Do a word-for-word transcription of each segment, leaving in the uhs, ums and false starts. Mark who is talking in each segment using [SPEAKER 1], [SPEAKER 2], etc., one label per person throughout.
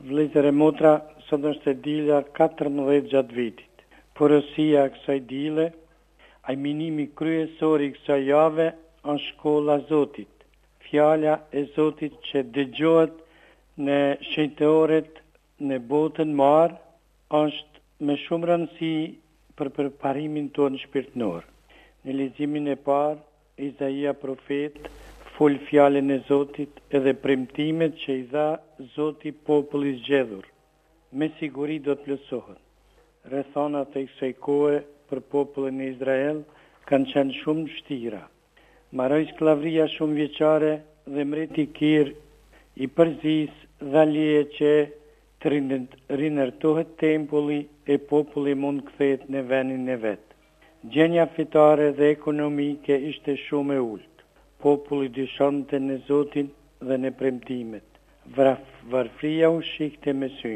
[SPEAKER 1] Vëllezër e motra, sot është e dila katërmbëdhjetë gjatë vitit. Porosia e kësaj dile, ai minimi kryesor i kësaj jave, është shkolla e Zotit. Fjala e Zotit që dëgjohet në shenjtëorët në botën marë është me shumë rëndësi për përparimin tonë shpirtënor. Në leximin e parë, Izaia profet fol fjalën e Zotit edhe premtimet që i dha Zoti popullit zgjedhur. Me siguri do të plotësohen. Rrethonat e kësaj kohe për popullin e Izrael kanë qenë shumë vështira. Marroi skllavëria shumë vjeçare dhe mreti Kir i Përzis dha leje që të rinërtohet tempulli e populli mund kthehet në vendin e vet. Gjenja fetare dhe ekonomike ishte shumë e ulët. Populli dyshonte në Zotin dhe në premtimet. Varfria u shikte me sy.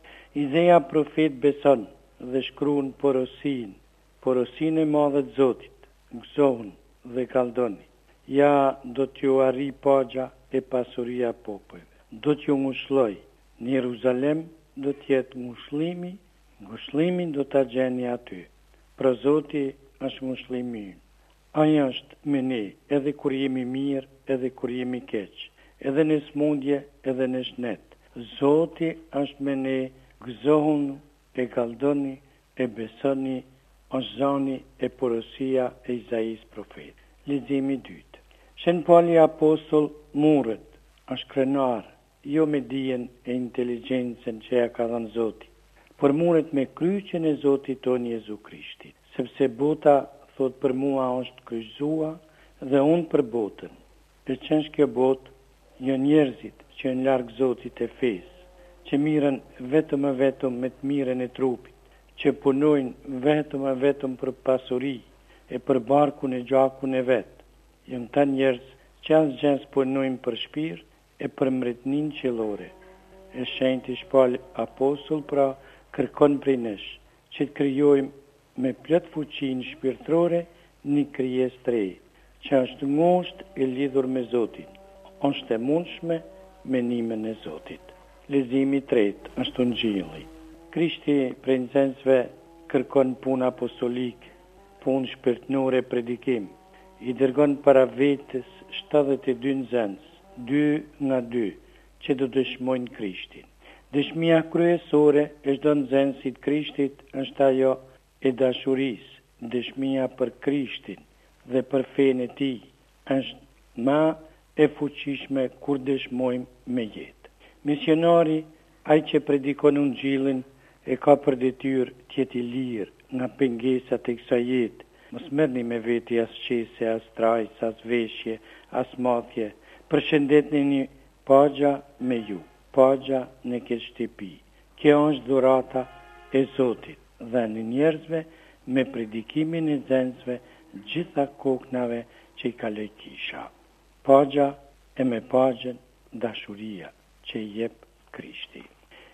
[SPEAKER 1] Izaia profet beson dhe shkruan porosin, porosin e madhe të Zotit, gëzohun dhe kaldoni. Ja do t'ju arri pagja e pasuria popujve. Do t'ju ngushlloj. Në Jeruzalem do t'jetë ngushllimi, ngushlimin do t'a gjeni aty. Pra Zoti është ngushlimi ynë. Ai është me ne edhe kur jemi mirë, edhe kur jemi keq, edhe në smundje, edhe në shnet. Zoti është me ne, gëzohuni, e kaldoni, e besoni, është zani e porosia e Izais profet. Leximi i dytë. Shën Pali apostoll murret, është krenar, jo me dijen e inteligjencën që ja ka dhënë Zoti, por murret me kryqen e Zotit ton Jezu Krishti, sepse bota thot për mua është kryqëzua dhe unë për botën. Për ç'është kjo botë, jo njerëzit që janë larg Zotit e fesë, që miren vetëm e vetëm me të mirën e trupit, që punojnë vetëm e vetëm për pasuri e për barkun e gjakun e vet. Janë ta njerëz që asgjë punojnë për shpirt e për mbretnin qellore. E shenjti shpal apostull pra kërkon prej nesh që të krijojmë me plot fuqinë shpirtërore një krijesë të re, që është ngushtë e lidhur me Zotin, është e mundshme me nimin e Zotit. Leximi i tretë është Ungjilli. Krishti prej nxënësve kërkon punë apostolike, punë shpirtërore, predikim. I dërgon para vetes shtatëdhjetë e dy nxënës, dy nga dy, që do dëshmojnë Krishtin. Dëshmia kryesore e çdo nxënësi të Krishtit është ajo e dashurisë. Dëshmia për Krishtin dhe për fenë e tij është më e fuqishme kur dëshmojmë me jetë. Misionari, ai që predikon Ungjillin, e ka për detyrë të jetë i lirë nga pengesat e kësaj jete. Mos merrni me veti as qese, as trajs, as veshje, as mathje. Përshëndetni një pagja me ju, pagja në këtë shtëpi. Kjo është dhurata e Zotit dhe në njerëzve me predikimin e nxënësve gjitha koknave që i kaloj kisha. Pagja e me pagjen dashuria që i jep Krishti.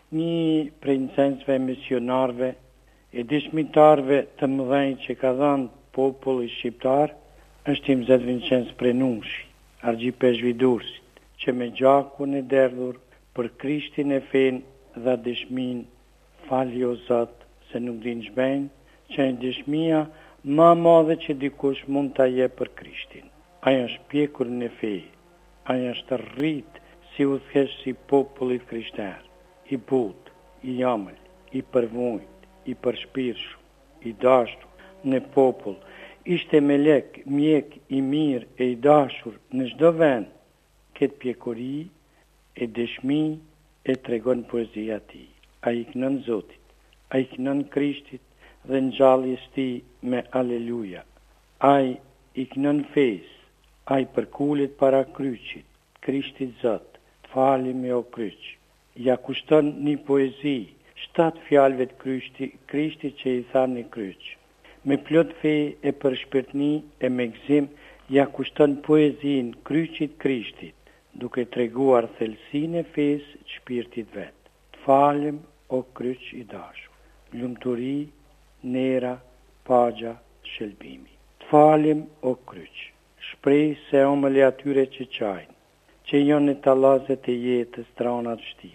[SPEAKER 1] Një prej nxënësve misionarve e dëshmitarve të mëdhenj që ka dhënë populli shqiptar është i Mzet Vincenz Prenushi, argjipesh vidursit, që me gjakun e derdhur për Krishtin e fen dhe dëshmin fali o Zot se nuk din ç'bën, që e dëshmia më e madhe që dikush mund ta jep për Krishtin. Ai është pjekur në fe, ai është rrit si udhëheq si popullit krishter, i but, i jamël, i përvojt, i përshpirshëm, i dashur në popull, ishte me lek, mjek i mirë e i dashur në çdo vend. Këtë pjekuri e dëshmi e tregon poezia e tij. Ai kënon Zotit, ai kënon Krishtit dhe ngjalljes tij me aleluja. Ai i kënon fesë, ai përkulet para kryqit, Krishtit Zot, të falemi o kryq. Ja kushton një poezi, shtatë fjalëve të Krishtit, Krishtit që i tha në kryq. Me plot fe e për shpirtni e me gëzim, ja kushton poezin kryqit Krishtit, duke treguar thelsinë e fesë të shpirtit vet. Të falem o kryq i dashur, lumturi, nera, pagja, shëlbimi. Të falem o kryq, shprej se omële atyre që qajnë, që janë në tallazet e jetës trana të vështira.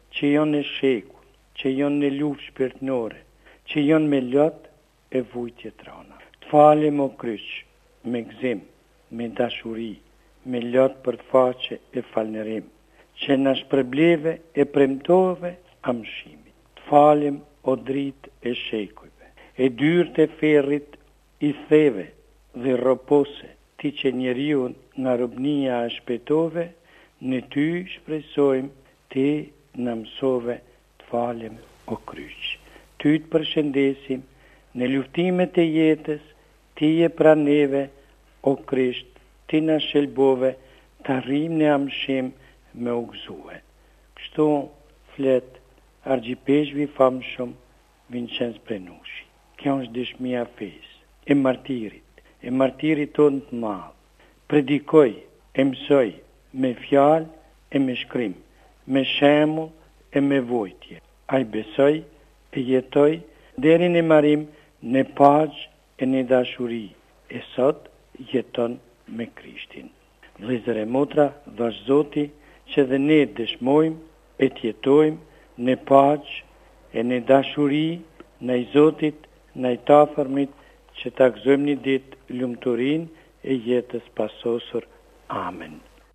[SPEAKER 1] që janë në shekull, që janë në luftë shpirtërore, që janë me lot e vujtje trona. Të falim o kryq, me gzim, me dashuri, me lot për të faqe e falënderim, që na shpërbleve e premtove amshimit. Të falim o dritë e shekujve, e dyrët e ferrit i theve dhe ropose, ti që njeriun nga robnia e shpetove, në ty shpresojmë, ti në mësove të falim o kryq. Ty të përshëndesim, në luftimet e jetës, ti je pra neve, o Krisht, ti në shelbove, të arrim në amshim me u gëzue. Kështu flet argjipeshvi famshëm Vincenz Prenushi. Kjo është dëshmia fesë, e martirit, e martirit tonë të madhë. Predikoj, e mësoj, me fjalë e me shkrim, me shemull e me vojtje. Ai besoj e jetoj deri në marim në paqë e në dashuri, e sot jeton me Krishtin. Vëllezër e motra, dhash Zoti që dhe ne dëshmojmë e të jetojmë në paqë e në dashuri në i Zotit, në i tafërmit, që ta gëzojmë një ditë lumturinë e jetës pasosur. Amen.